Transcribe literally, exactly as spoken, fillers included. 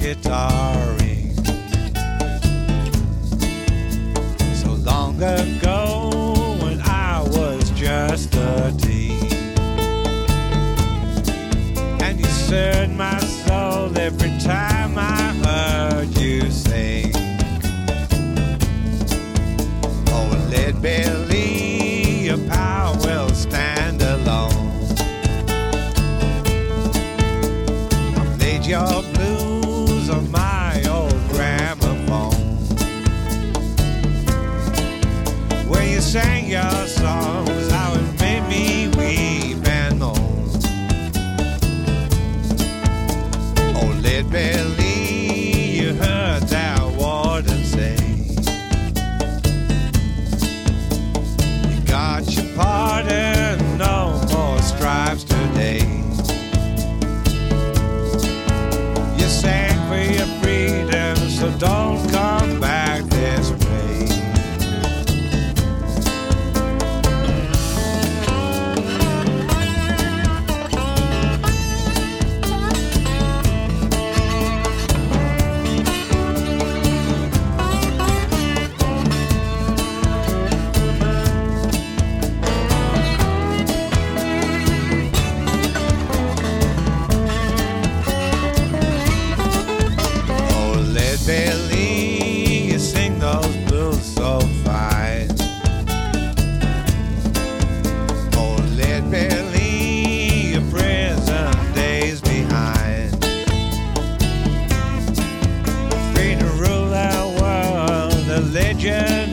guitaring. So long ago when I was just a teen, and you stirred my soul every time I heard you sing. Oh, lead belly, your power will stand alone. I've laid your blues on my old gramophone, when you sang your songs, how it made me weep and moan. Oh, lead belly, you heard that warden say, you got your pardon, no more stripes today. You sang for your freedom, so don't come back this way. Belly, you sing those blues so fine. Oh, lead belly, your prison days behind. Free to rule our world, the legend